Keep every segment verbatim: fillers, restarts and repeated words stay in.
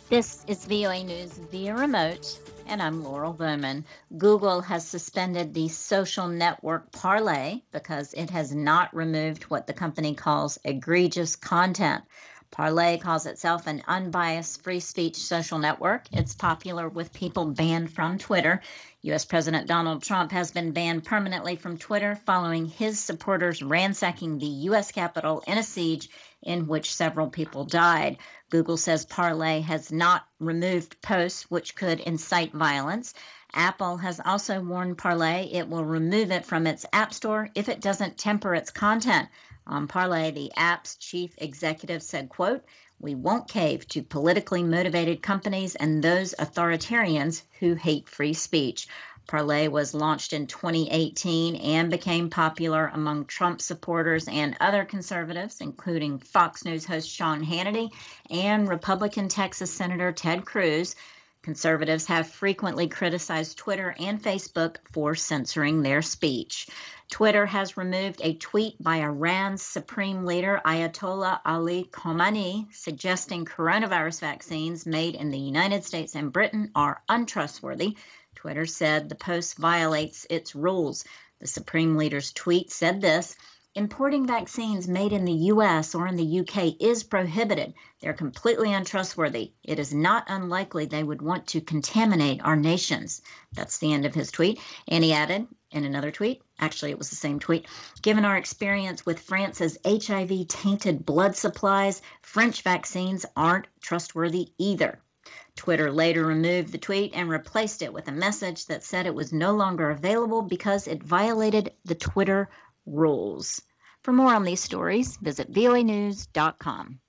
This is V O A News via remote, and I'm Laurel Bowman. Google has suspended the social network Parler because it has not removed what the company calls egregious content. Parler calls itself an unbiased free speech social network. It's popular with people banned from Twitter. U S. President Donald Trump has been banned permanently from Twitter following his supporters ransacking the U S Capitol in a siege in which several people died. Google says Parler has not removed posts which could incite violence. Apple has also warned Parler it will remove it from its App Store if it doesn't temper its content. On Parler, the app's chief executive said, quote, "We won't cave to politically motivated companies and those authoritarians who hate free speech." Parler was launched in twenty eighteen and became popular among Trump supporters and other conservatives, including Fox News host Sean Hannity and Republican Texas Senator Ted Cruz. Conservatives have frequently criticized Twitter and Facebook for censoring their speech. Twitter has removed a tweet by Iran's supreme leader Ayatollah Ali Khamenei suggesting coronavirus vaccines made in the United States and Britain are untrustworthy. Twitter said the post violates its rules. The supreme leader's tweet said this: "Importing vaccines made in the U S or in the U K is prohibited. They're completely untrustworthy. It is not unlikely they would want to contaminate our nations." That's the end of his tweet. And he added in another tweet, actually it was the same tweet, "Given our experience with France's H I V-tainted blood supplies, French vaccines aren't trustworthy either." Twitter later removed the tweet and replaced it with a message that said it was no longer available because it violated the Twitter rules. For more on these stories, visit V O A news dot com.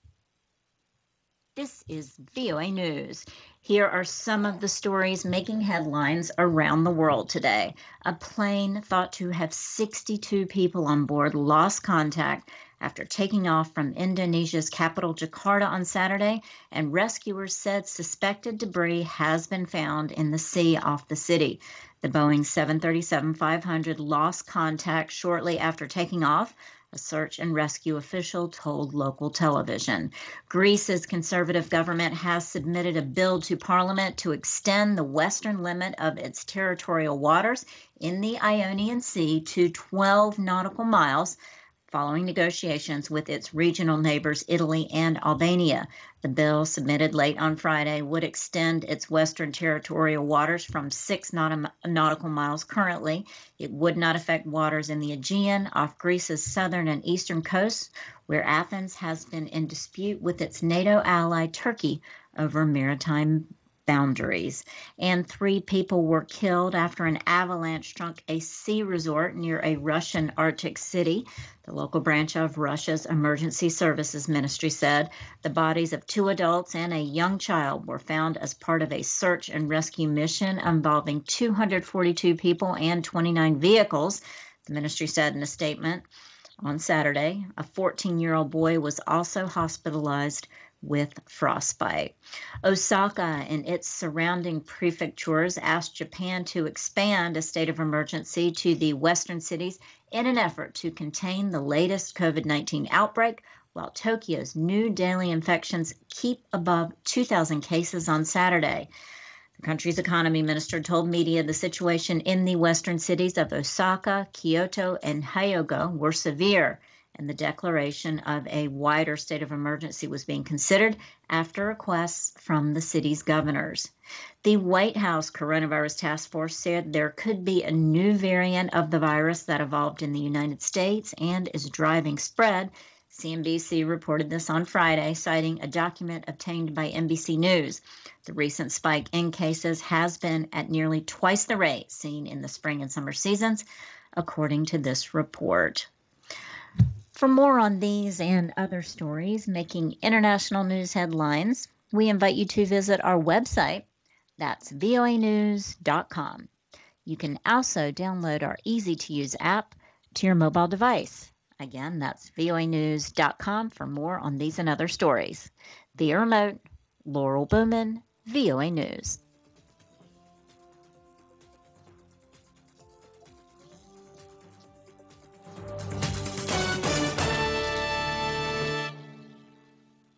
This is V O A News. Here are some of the stories making headlines around the world today. A plane thought to have sixty-two people on board lost contact after taking off from Indonesia's capital Jakarta on Saturday, and rescuers said suspected debris has been found in the sea off the city. The Boeing seven thirty-seven five hundred lost contact shortly after taking off, a search and rescue official told local television. Greece's conservative government has submitted a bill to Parliament to extend the western limit of its territorial waters in the Ionian Sea to twelve nautical miles, following negotiations with its regional neighbors Italy and Albania. The bill, submitted late on Friday, would extend its western territorial waters from six naut- nautical miles currently. It would not affect waters in the Aegean, off Greece's southern and eastern coasts, where Athens has been in dispute with its NATO ally Turkey over maritime boundaries. And three people were killed after an avalanche struck a ski resort near a Russian Arctic city. The local branch of Russia's Emergency Services Ministry said the bodies of two adults and a young child were found as part of a search and rescue mission involving two hundred forty-two people and twenty-nine vehicles, the ministry said in a statement. On Saturday, a fourteen-year-old boy was also hospitalized with frostbite. Osaka and its surrounding prefectures asked Japan to expand a state of emergency to the western cities in an effort to contain the latest COVID nineteen outbreak, while Tokyo's new daily infections keep above two thousand cases on Saturday. The country's economy minister told media the situation in the western cities of Osaka, Kyoto, and Hyogo were severe, and the declaration of a wider state of emergency was being considered after requests from the city's governors. The White House Coronavirus Task Force said there could be a new variant of the virus that evolved in the United States and is driving spread. C N B C reported this on Friday, citing a document obtained by N B C News. The recent spike in cases has been at nearly twice the rate seen in the spring and summer seasons, according to this report. For more on these and other stories making international news headlines, we invite you to visit our website. That's V O A news dot com. You can also download our easy-to-use app to your mobile device. Again, that's V O A news dot com for more on these and other stories. Via remote, Laurel Bowman, V O A News.